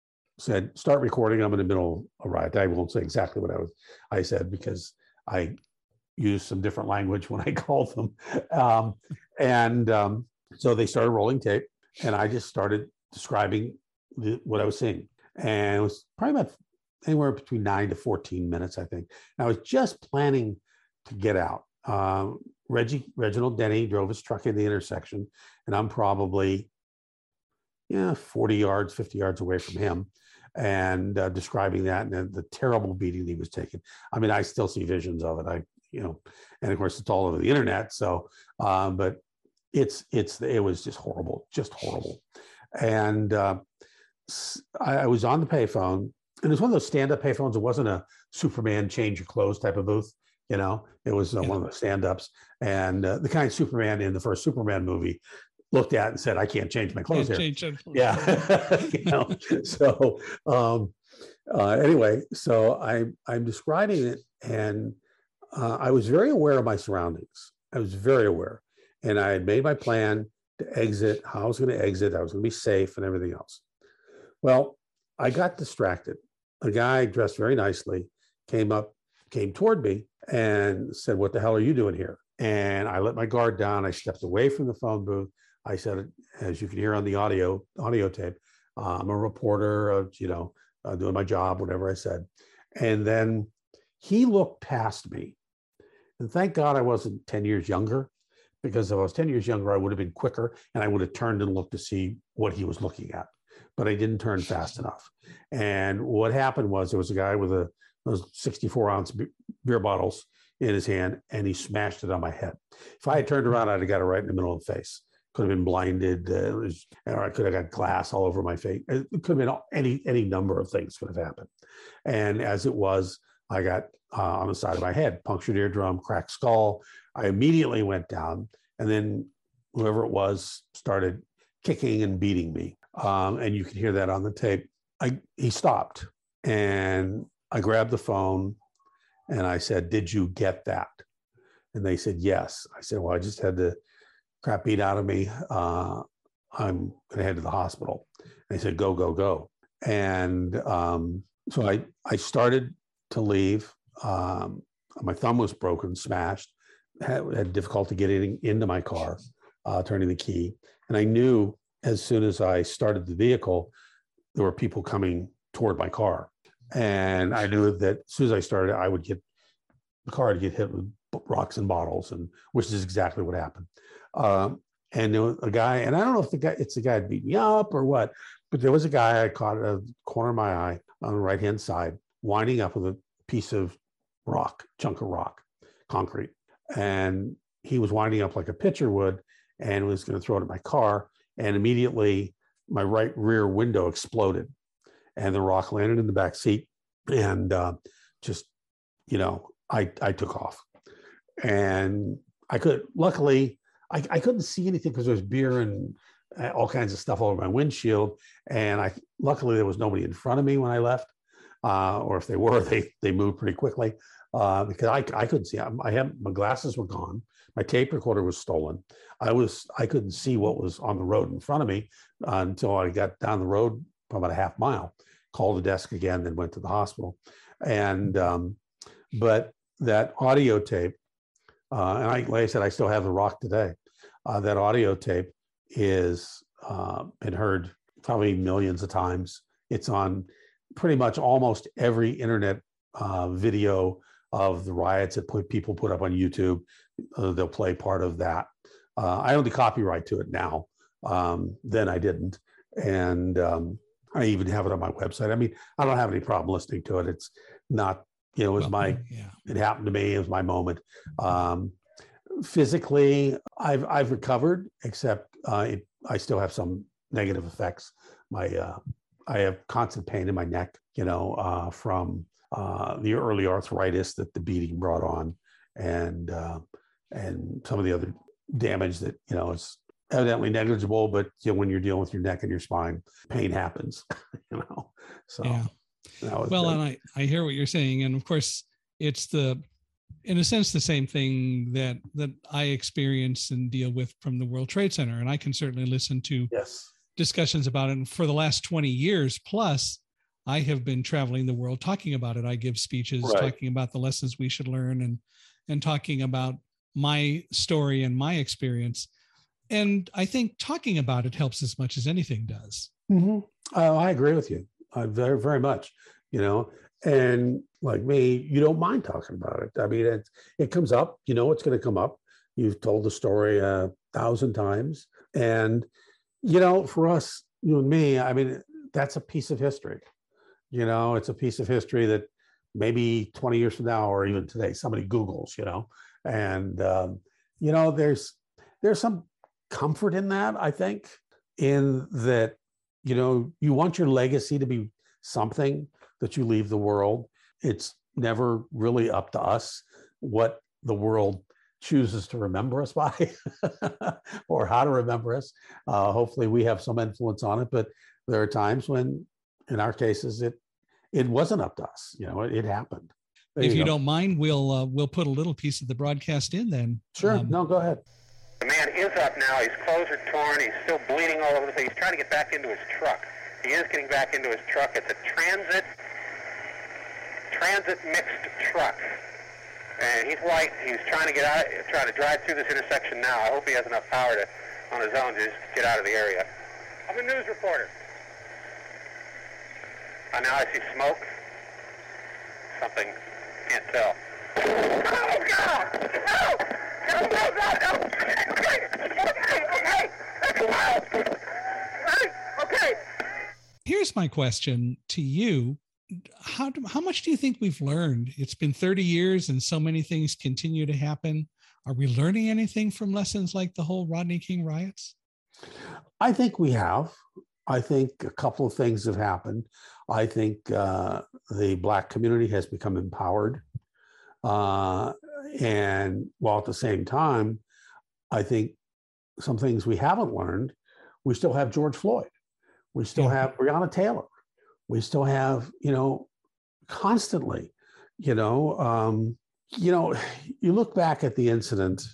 said, start recording. I'm in the middle of a riot. I won't say exactly what I was. I said, because I used some different language when I called them. Um, and um, so they started rolling tape and I just started describing the, what I was seeing. And it was probably about anywhere between nine to fourteen minutes, I think. And I was just planning to get out. Um, Reggie, Reginald Denny drove his truck in the intersection, and I'm probably, yeah, forty yards, fifty yards away from him, and uh, describing that and the, the terrible beating he was taking. I mean, I still see visions of it. I, you know, and of course it's all over the internet. So, um, but it's, it's, it was just horrible, just horrible. And uh, I, I was on the payphone. And it was one of those stand-up payphones. It wasn't a Superman change your clothes type of booth, you know. It was uh, yeah. one of the stand-ups, and uh, the kind Superman in the first Superman movie looked at and said, "I can't change my clothes here." Change yeah, you know. So um, uh, anyway, so I I'm describing it, and uh, I was very aware of my surroundings. I was very aware. And I had made my plan to exit, how I was going to exit, I was going to be safe and everything else. Well, I got distracted. A guy dressed very nicely came up, came toward me and said, "What the hell are you doing here?" And I let my guard down. I stepped away from the phone booth. I said, as you can hear on the audio audio tape, uh, I'm a reporter, uh, you know, uh, doing my job, whatever I said. And then he looked past me. And thank God I wasn't ten years younger, because if I was ten years younger, I would have been quicker and I would have turned and looked to see what he was looking at. But I didn't turn fast enough. And what happened was there was a guy with a those sixty-four ounce beer bottles in his hand, and he smashed it on my head. If I had turned around, I'd have got it right in the middle of the face. Could have been blinded, uh, it was, or I could have got glass all over my face. It could have been any any number of things could have happened. And as it was, I got uh, on the side of my head, punctured eardrum, cracked skull. I immediately went down, and then whoever it was started kicking and beating me. Um, and you can hear that on the tape. I, he stopped, and I grabbed the phone and I said, "Did you get that?" And they said, "Yes." I said, "Well, I just had the crap beat out of me. Uh, I'm going to head to the hospital." And they said, "Go, go, go." And um, so I, I started to leave. Um, my thumb was broken, smashed, had, had difficulty getting into my car, uh, turning the key. And I knew as soon as I started the vehicle, there were people coming toward my car. And I knew that as soon as I started, I would get, the car would get hit with rocks and bottles, and which is exactly what happened. Um, and there was a guy, and I don't know if the guy, it's the guy that beat me up or what, but there was a guy I caught at the corner of my eye on the right-hand side, winding up with a piece of rock, chunk of rock, concrete. And he was winding up like a pitcher would, and was going to throw it at my car. And immediately my right rear window exploded, and the rock landed in the back seat. And uh, just, you know, I, I took off. And I could, luckily, I, I couldn't see anything because there was beer and all kinds of stuff all over my windshield. And I, luckily there was nobody in front of me when I left. Uh, or if they were, they they moved pretty quickly uh, because I, I couldn't see. I, I had, my glasses were gone. My tape recorder was stolen. I was I couldn't see what was on the road in front of me uh, until I got down the road for about a half mile, called the desk again, then went to the hospital. And um, but that audio tape, uh, and I, like I said, I still have the rock today. Uh, that audio tape is uh, been heard probably millions of times. It's on pretty much almost every internet uh, video of the riots that put, people put up on YouTube. Uh, they'll play part of that. Uh, I own the copyright to it now. Um, then I didn't. And um, I even have it on my website. I mean, I don't have any problem listening to it. It's not, you know, it was well, my, yeah. It happened to me. It was my moment. Um, physically, I've, I've recovered, except uh, it, I still have some negative effects. My, uh, I have constant pain in my neck, you know, uh, from uh, the early arthritis that the beating brought on, and uh, and some of the other damage that, you know, is evidently negligible, but you know, when you're dealing with your neck and your spine, pain happens, you know. So, yeah. Well, good. And I, I hear what you're saying, and of course, it's the, in a sense, the same thing that that I experience and deal with from the World Trade Center, and I can certainly listen to yes. discussions about it. And for the last twenty years plus, I have been traveling the world talking about it. I give speeches right. talking about the lessons we should learn, and and talking about my story and my experience. And I think talking about it helps as much as anything does. Mm-hmm. Uh, I agree with you uh, very, very much, you know, and like me, you don't mind talking about it. I mean, it, it comes up, you know, it's going to come up. You've told the story a thousand times. And, you know, for us, you and me, I mean, that's a piece of history. You know, it's a piece of history that maybe twenty years from now, or even today, somebody Googles, you know, and, um, you know, there's, there's some comfort in that, I think, in that, you know, you want your legacy to be something that you leave the world. It's never really up to us what the world chooses to remember us by or how to remember us. Uh, hopefully we have some influence on it, but there are times when, in our cases, it it wasn't up to us. You know, it, it happened. if you, you don't mind, we'll uh, we'll put a little piece of the broadcast in then. Sure. Um, no, go ahead. The man is up now. His clothes are torn. He's still bleeding all over the place. He's trying to get back into his truck. He is getting back into his truck. It's a transit, transit mixed truck. And he's white. He's trying to get out, trying to drive through this intersection now. I hope he has enough power to, on his own, to just get out of the area. I'm a news reporter. Uh, now I see smoke. Something, can't tell. Oh, God! No! No, no, no, no! Okay, okay, okay, okay, okay. Here's my question to you. How do, how much do you think we've learned? It's been thirty years and so many things continue to happen. Are we learning anything from lessons like the whole Rodney King riots? I think we have. I think a couple of things have happened. I think uh, the Black community has become empowered. Uh, and while at the same time, I think some things we haven't learned, we still have George Floyd. We still yeah. have Breonna Taylor. We still have, you know, constantly, you know, um, you know, you look back at the incident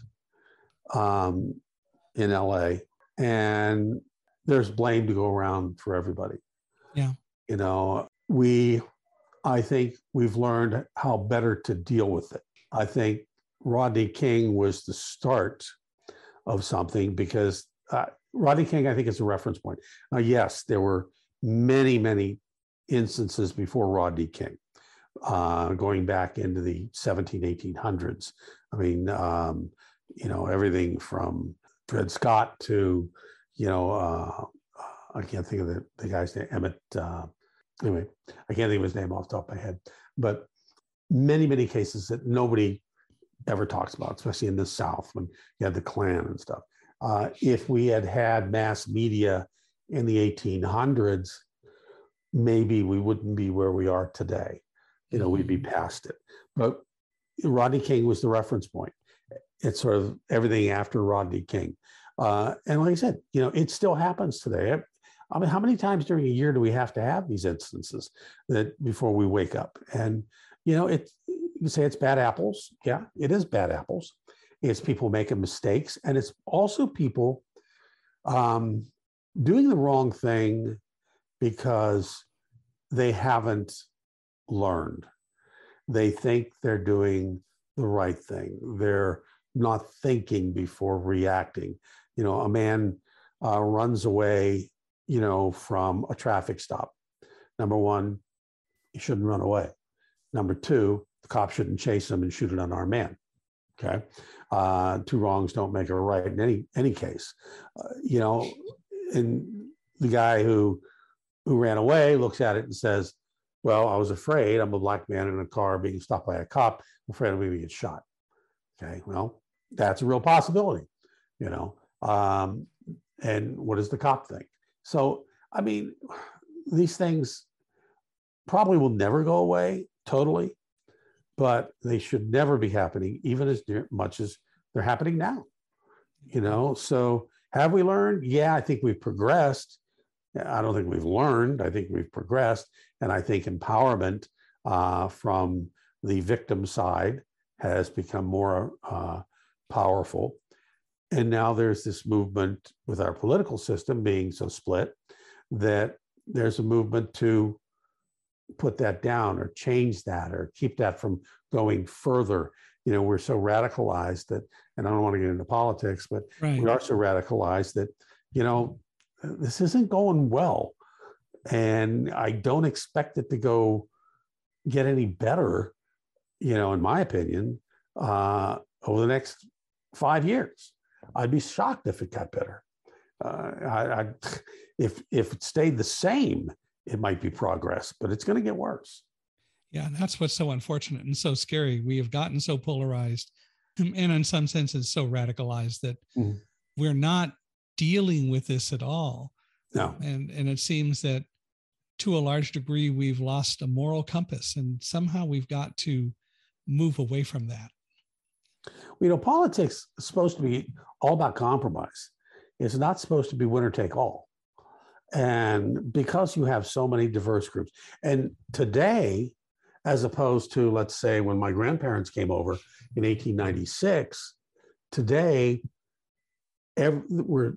um, in L A and there's blame to go around for everybody. Yeah. You know, we, I think we've learned how better to deal with it. I think Rodney King was the start of something because uh, Rodney King, I think, is a reference point. Now, yes, there were many, many instances before Rodney King, uh, going back into the seventeen, eighteen hundreds. I mean, um, you know, everything from Dred Scott to, you know, uh, I can't think of the, the guy's name, Emmett. Uh, anyway, I can't think of his name off the top of my head, but many, many cases that nobody ever talks about, especially in the South when you had the Klan and stuff. Uh, if we had had mass media in the eighteen hundreds, maybe we wouldn't be where we are today. You know, we'd be past it. But Rodney King was the reference point. It's sort of everything after Rodney King. Uh, and like I said, you know, it still happens today. I mean, how many times during a year do we have to have these instances that before we wake up? And, you know, it, you say it's bad apples. Yeah, it is bad apples. It's people making mistakes. And it's also people um, doing the wrong thing because they haven't learned. They think they're doing the right thing. They're not thinking before reacting. You know, a man uh, runs away, you know, from a traffic stop. Number one, he shouldn't run away. Number two, the cop shouldn't chase him and shoot an unarmed man. Okay, uh, two wrongs don't make a right in any any case. Uh, you know, and the guy who who ran away looks at it and says, "Well, I was afraid. I'm a black man in a car being stopped by a cop. I'm afraid I'm going to get shot." Okay, well, that's a real possibility. You know, um, and what does the cop think? So, I mean, these things probably will never go away totally, but they should never be happening, even as much as they're happening now. You know, so have we learned? Yeah, I think we've progressed. I don't think we've learned. I think we've progressed. And I think empowerment uh, from the victim side has become more uh, powerful. And now there's this movement with our political system being so split that there's a movement to put that down or change that or keep that from going further. You know, we're so radicalized that, and I don't want to get into politics, but right. we are so radicalized that, you know, this isn't going well. And I don't expect it to go get any better, you know, in my opinion, uh, over the next five years. I'd be shocked if it got better. Uh, I, I, if if it stayed the same, it might be progress, but it's going to get worse. Yeah, and that's what's so unfortunate and so scary. We have gotten so polarized and in some senses so radicalized that mm-hmm. we're not dealing with this at all. No. And, and it seems that to a large degree, we've lost a moral compass and somehow we've got to move away from that. You know, politics is supposed to be all about compromise. It's not supposed to be winner take all. And because you have so many diverse groups, and today, as opposed to, let's say, when my grandparents came over in eighteen ninety-six. Today, every, we're,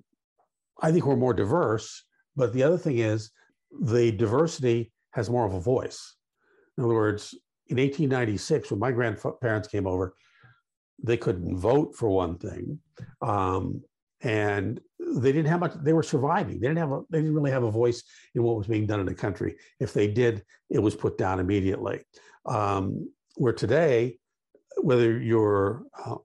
I think we're more diverse, but the other thing is the diversity has more of a voice. In other words, in eighteen ninety-six, when my grandparents came over, they couldn't vote for one thing, um, and they didn't have much. They were surviving. They didn't have. A, they didn't really have a voice in what was being done in the country. If they did, it was put down immediately. Um, where today, whether you're uh,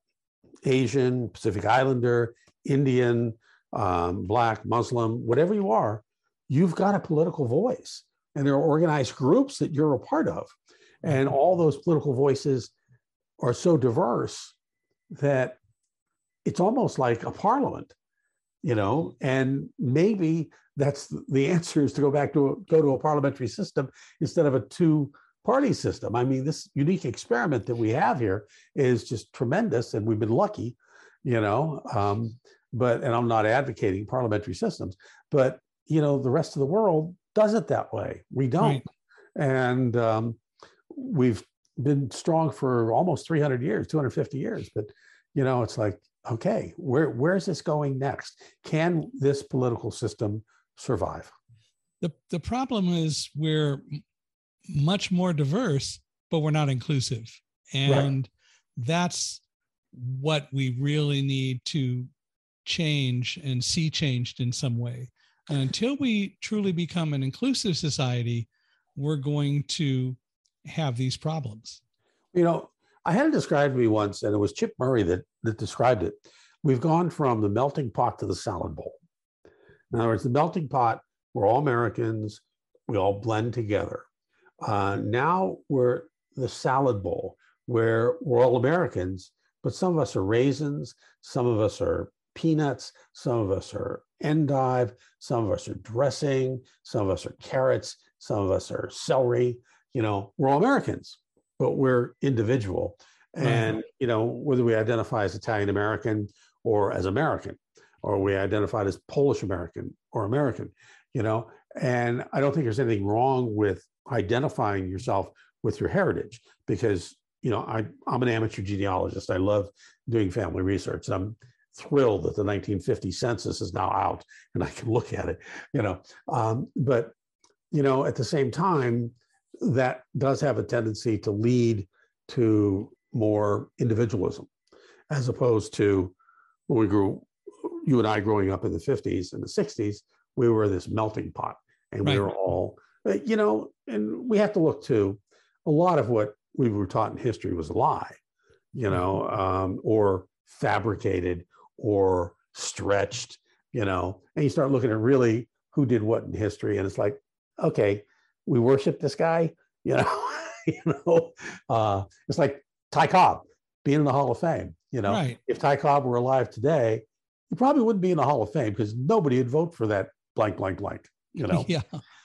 Asian, Pacific Islander, Indian, um, Black, Muslim, whatever you are, you've got a political voice, and there are organized groups that you're a part of, and all those political voices are so diverse that it's almost like a parliament, you know, and maybe that's the answer, is to go back to a, go to a parliamentary system instead of a two-party system. I mean, this unique experiment that we have here is just tremendous, and we've been lucky, you know, um, but, and I'm not advocating parliamentary systems, but, you know, the rest of the world does it that way. We don't. Right. And um, we've been strong for almost three hundred years, two hundred fifty years, but, you know, it's like, okay, where where is this going next? Can this political system survive? The the problem is we're much more diverse, but we're not inclusive. And right. That's what we really need to change and see changed in some way. And until we truly become an inclusive society, we're going to have these problems. You know, I had it described to me once, and it was Chip Murray that, that described it. We've gone from the melting pot to the salad bowl. In other words, the melting pot, we're all Americans, we all blend together. Uh, now we're the salad bowl, where we're all Americans, but some of us are raisins, some of us are peanuts, some of us are endive, some of us are dressing, some of us are carrots, some of us are celery. You know, we're all Americans, but we're individual. And, right. you know, whether we identify as Italian American or as American, or we identified as Polish American or American, you know, and I don't think there's anything wrong with identifying yourself with your heritage, because, you know, I, I'm an amateur genealogist. I love doing family research. I'm thrilled that the nineteen fifty census is now out and I can look at it, you know, um, but, you know, at the same time, that does have a tendency to lead to more individualism, as opposed to when we grew, you and I growing up in the fifties and the sixties, we were this melting pot, and right. we were all, you know, and we have to look to a lot of what we were taught in history was a lie, you know, um, or fabricated or stretched, you know, and you start looking at really who did what in history, and it's like, okay, we worship this guy, you know, you know, uh, it's like Ty Cobb being in the Hall of Fame. You know, right. If Ty Cobb were alive today, he probably wouldn't be in the Hall of Fame because nobody would vote for that blank, blank, blank, you know? Yeah.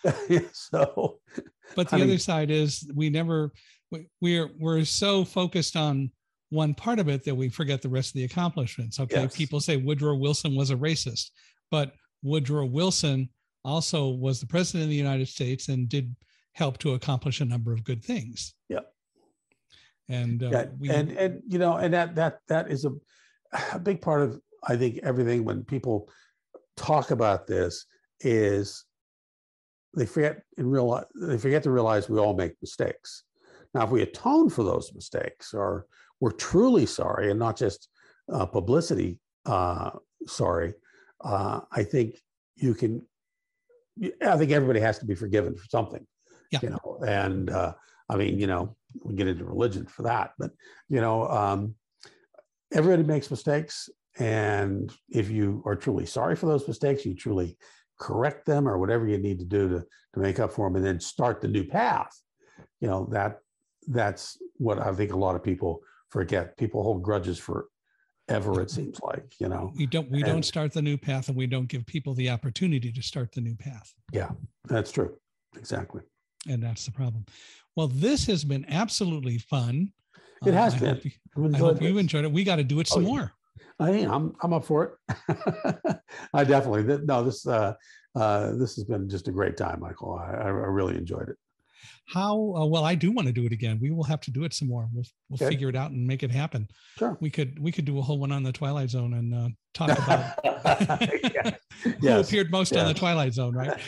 So, but the I other mean, side is we never, we're, we're so focused on one part of it that we forget the rest of the accomplishments. Okay. Yes. People say Woodrow Wilson was a racist, but Woodrow Wilson also was the president of the United States and did help to accomplish a number of good things. Yeah. And, uh, yeah. we, and, and, you know, and that, that, that is a, a big part of, I think, everything when people talk about this is they forget in real, they forget to realize we all make mistakes. Now, if we atone for those mistakes, or we're truly sorry and not just uh, publicity uh, sorry, uh, I think you can, I think everybody has to be forgiven for something, yeah. you know, and uh, I mean, you know, we get into religion for that, but, you know, um, everybody makes mistakes. And if you are truly sorry for those mistakes, you truly correct them or whatever you need to do to, to make up for them, and then start the new path. You know, that that's what I think a lot of people forget. People hold grudges forever, it seems like, you know. We don't we and, don't start the new path, and we don't give people the opportunity to start the new path. Yeah, that's true. Exactly. And that's the problem. Well, this has been absolutely fun. It has uh, I been. Hope you, I hope you enjoyed it. We got to do it some oh, more. I mean, I'm I'm up for it. I definitely no this uh, uh, this has been just a great time, Michael. I, I really enjoyed it. How, uh, well, I do want to do it again. We will have to do it some more. We'll, we'll Okay. figure it out and make it happen. Sure. We could, we could do a whole one on the Twilight Zone and uh, talk about Yeah. who Yes. appeared most on the Yes. Twilight Zone, right?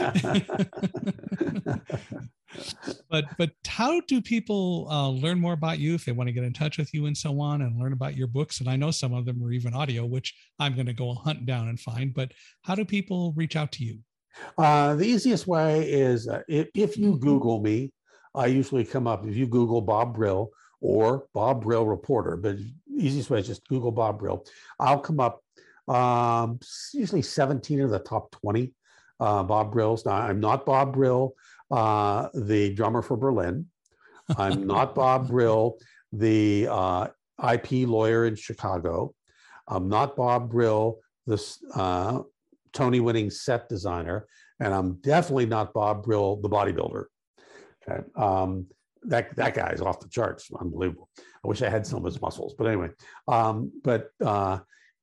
but, but how do people uh, learn more about you if they want to get in touch with you and so on and learn about your books? And I know some of them are even audio, which I'm going to go hunt down and find, but how do people reach out to you? Uh, the easiest way is uh, if, if you Google me, I usually come up. If you Google Bob Brill or Bob Brill Reporter, but the easiest way is just Google Bob Brill. I'll come up um, usually seventeen of the top twenty uh, Bob Brills. Now, I'm not Bob Brill, uh, the drummer for Berlin. I'm not Bob Brill, the uh, I P lawyer in Chicago. I'm not Bob Brill, this uh, Tony-winning set designer, and I'm definitely not Bob Brill, the bodybuilder. Okay, um, that that guy is off the charts, unbelievable. I wish I had some of his muscles, but anyway. Um, but uh,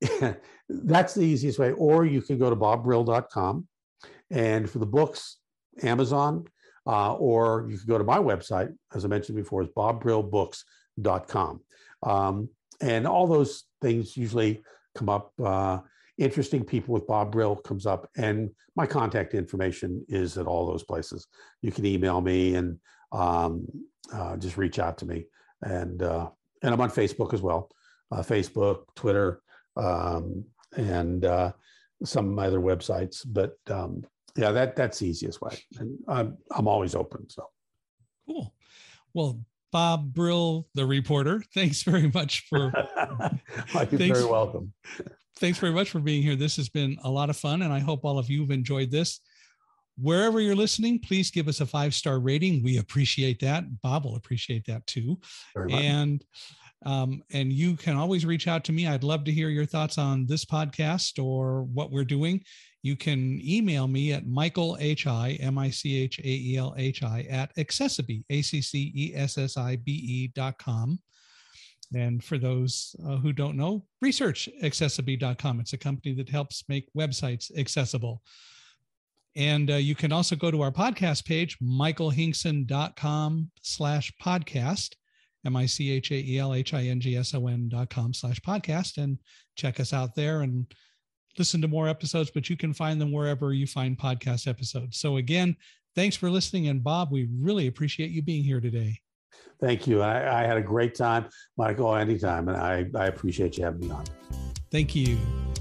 that's the easiest way. Or you can go to bob brill dot com, and for the books, Amazon, uh, or you can go to my website, as I mentioned before, is bob brill books dot com, um, and all those things usually come up. Uh, Interesting people with Bob Brill comes up, and my contact information is at all those places. You can email me and um, uh, just reach out to me, and uh, and I'm on Facebook as well, uh, Facebook, Twitter, um, and uh, some of my other websites. But um, yeah, that that's the easiest way, and I'm I'm always open. So cool. Well, Bob Brill, the reporter, thanks very much for. You're very welcome. Thanks very much for being here. This has been a lot of fun, and I hope all of you have enjoyed this. Wherever you're listening, please give us a five-star rating. We appreciate that. Bob will appreciate that too. Very much. And um, and you can always reach out to me. I'd love to hear your thoughts on this podcast or what we're doing. You can email me at Michael H I M I C H A E L H I at Accessibe, A C C E S S I B E dot com. And for those uh, who don't know, research accessibe dot com. It's a company that helps make websites accessible. And uh, you can also go to our podcast page, michael hinkson dot com slash podcast, M I C H A E L H I N G S O N dot com slash podcast, and check us out there and listen to more episodes, but you can find them wherever you find podcast episodes. So again, thanks for listening. And Bob, we really appreciate you being here today. Thank you. I, I had a great time, Michael, anytime, and I, I appreciate you having me on. Thank you.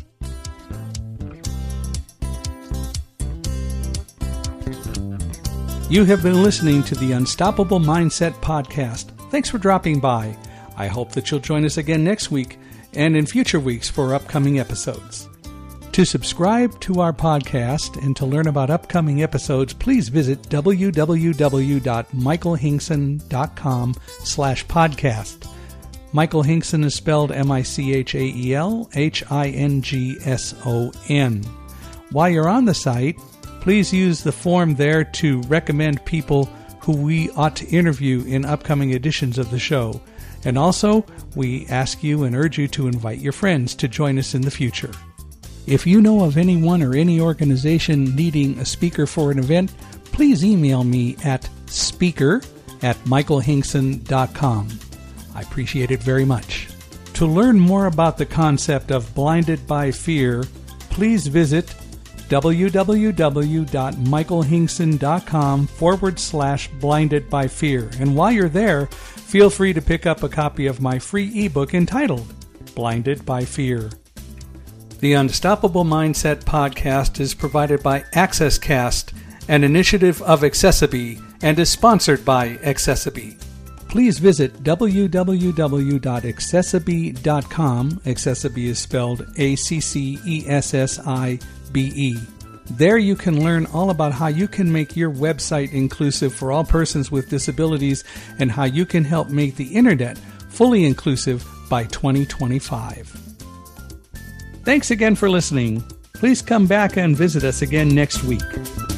You have been listening to the Unstoppable Mindset Podcast. Thanks for dropping by. I hope that you'll join us again next week and in future weeks for upcoming episodes. To subscribe to our podcast and to learn about upcoming episodes, please visit w w w dot michael hinkson dot com slash podcast. Michael Hinkson is spelled M I C H A E L H I N G S O N. While you're on the site, please use the form there to recommend people who we ought to interview in upcoming editions of the show. And also, we ask you and urge you to invite your friends to join us in the future. If you know of anyone or any organization needing a speaker for an event, please email me at speaker at michael hinkson dot com. I appreciate it very much. To learn more about the concept of Blinded by Fear, please visit w w w dot michael hinkson dot com forward slash blinded by fear. And while you're there, feel free to pick up a copy of my free ebook entitled Blinded by Fear. The Unstoppable Mindset Podcast is provided by AccessCast, an initiative of Accessibe, and is sponsored by Accessibe. Please visit w w w dot accessibe dot com. Accessibe is spelled A C C E S S I B E. There you can learn all about how you can make your website inclusive for all persons with disabilities and how you can help make the internet fully inclusive by twenty twenty-five. Thanks again for listening. Please come back and visit us again next week.